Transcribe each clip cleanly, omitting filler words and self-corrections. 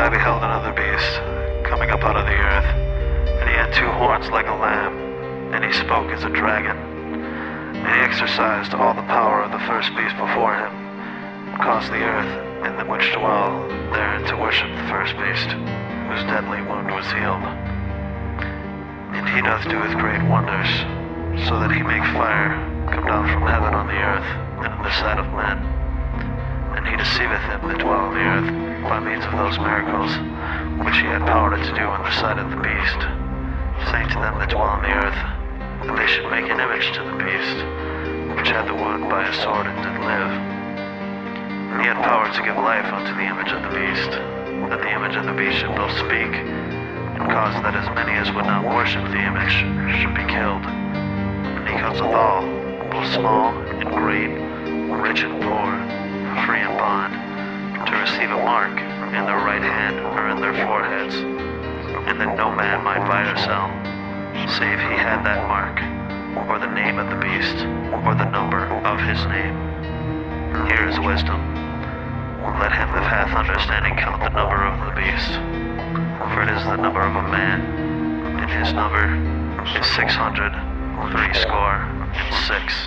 I beheld another beast coming up out of the earth, and he had two horns like a lamb, and he spoke as a dragon. And he exercised all the power of the first beast before him, and caused the earth and them which dwell therein to worship the first beast, whose deadly wound was healed. And he doth doeth great wonders, so that he make fire come down from heaven on the earth, and in the sight of men. And he deceiveth them that dwell on the earth by means of those miracles which he had power to do in the sight of the beast, saying to them that dwell on the earth that they should make an image to the beast, which had the wound by a sword and did live. And he had power to give life unto the image of the beast, that the image of the beast should both speak, and cause that as many as would not worship the image should be killed. And he causeth all, both small and great, rich and poor, free and bond, to receive a mark in their right hand or in their foreheads, and that no man might buy or sell, save he had that mark, or the name of the beast, or the number of his name. Here is wisdom. Let him that hath understanding count the number of the beast, for it is the number of a man, and his number is 666.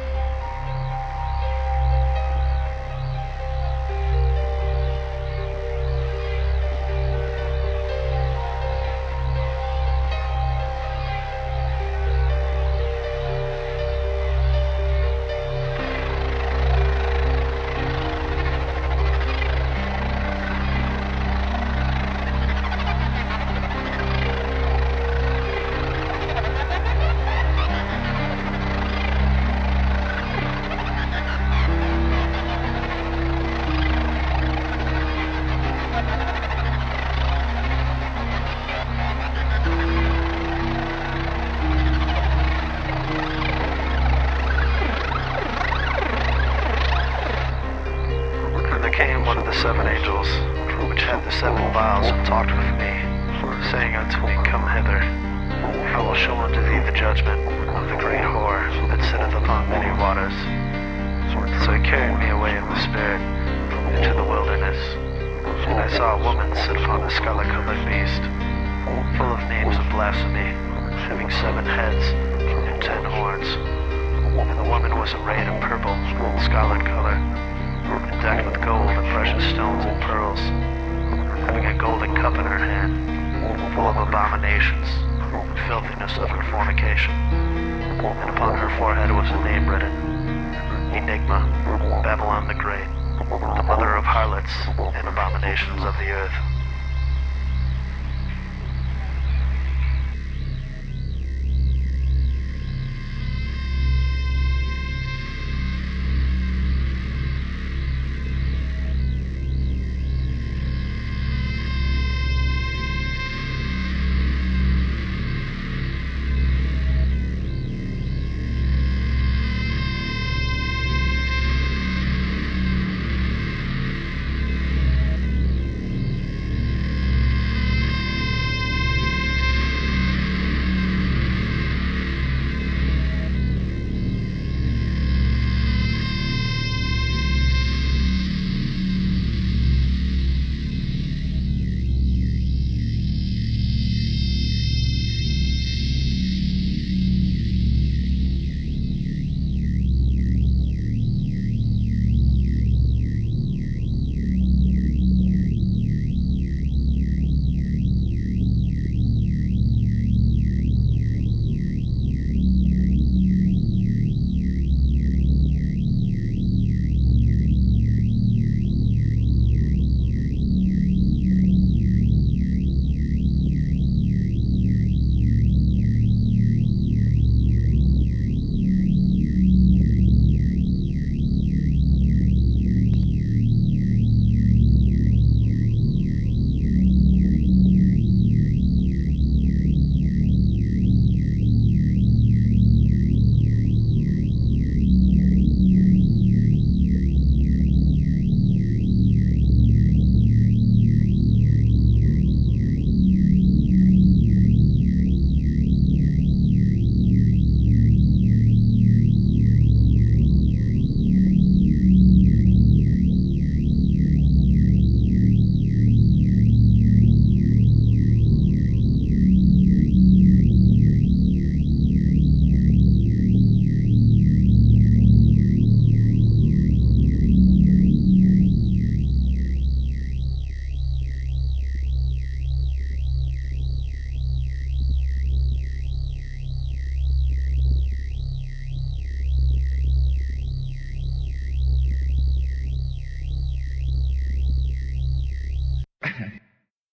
Came one of the seven angels, which had the seven vials, and talked with me, saying unto me, Come hither, I will show unto thee the judgment of the great whore that sitteth upon many waters. So he carried me away in the spirit into the wilderness, and I saw a woman sit upon a scarlet-colored beast, full of names of blasphemy, having 7 heads and 10 horns. And the woman was arrayed in purple and scarlet color, and decked with gold and precious stones and pearls, having a golden cup in her hand, full of abominations and filthiness of her fornication. And upon her forehead was a name written, Enigma, Babylon the Great, the mother of harlots and abominations of the earth.